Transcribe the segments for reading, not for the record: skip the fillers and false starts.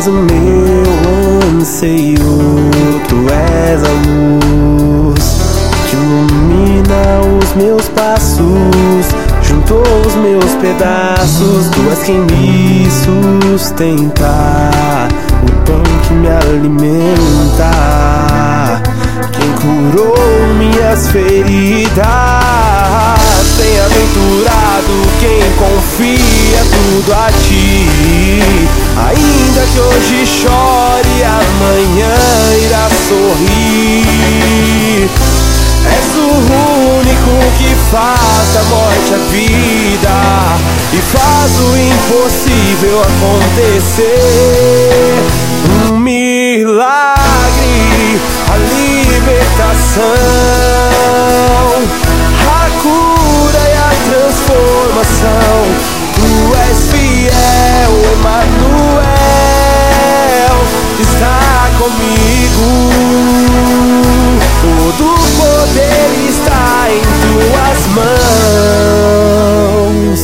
és o meu anseio, tu és a luz que ilumina os meus passos, juntou os meus pedaços. Tu és quem me sustenta, o pão que me alimenta, quem curou minhas feridas. Bem-aventurado quem confia tudo a ti, ainda que hoje chore, amanhã irá sorrir. És o único que faz da morte a vida e faz o impossível acontecer. Um milagre, a libertação, a cura e a transformação. Tu és fiel, Emanuel, está comigo. Todo poder está em tuas mãos.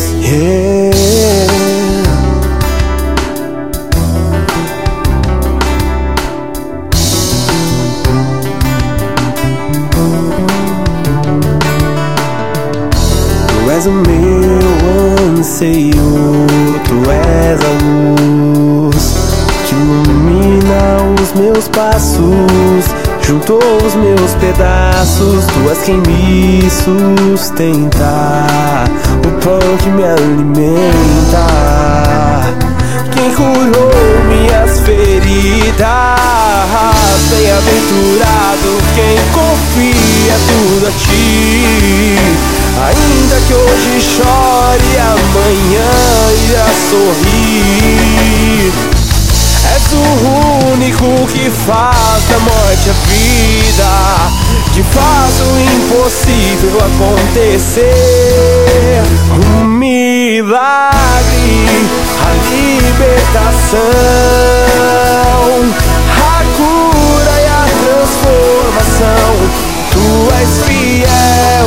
Tu és o meu anseio, tu és a luz que ilumina os meus passos, juntou os meus pedaços. Tu és quem me sustenta, o pão que me alimenta, quem curou minhas feridas. Bem-aventurado quem confia tudo a ti, ainda que hoje chore, amanhã irá sorrir. És o único que faz da morte a vida, que faz o impossível acontecer. Um milagre, a libertação, a cura e a transformação. Tu és fiel,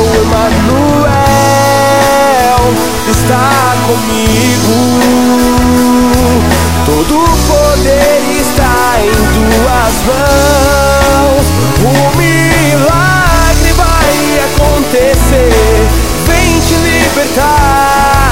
Emanuel, está comigo. Todo poder está em tuas mãos. O milagre vai acontecer. Vem te libertar.